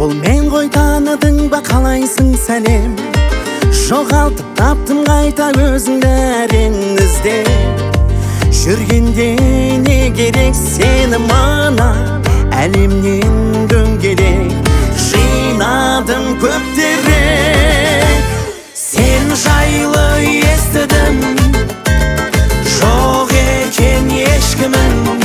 Бұл мен ғой, таныдың ба қалайсың сәлем? Жоғалтып таптым қайта өзіңді әрең іздеп. Жүргенде не керек сені мана, әлемнен дөңгелек жинадым көптерек. Сен жайлы естідім, жоқ екен ешкімің.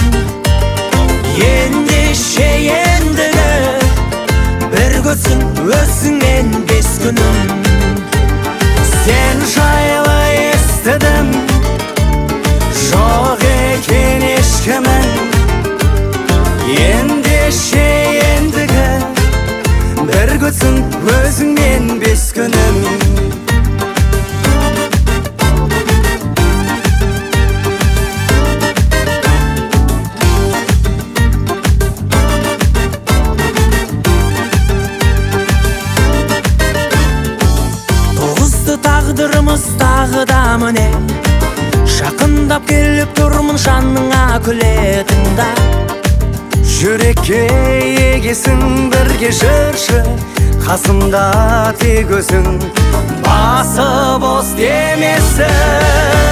Ендеше ендігі бір көзің өзіңмен 5 күнім. Сен жайлы естідім, жоқ екен ешкімің. Ендеше ендігі бір көзің өзіңмен 5 күнім. Тағдырымыз тағы да міне, жақындап келіп тұрмын жаныңа күлетін да. Жүрекке егесің, бірге жүрші, қасымда тек өзің, басы бос демесің.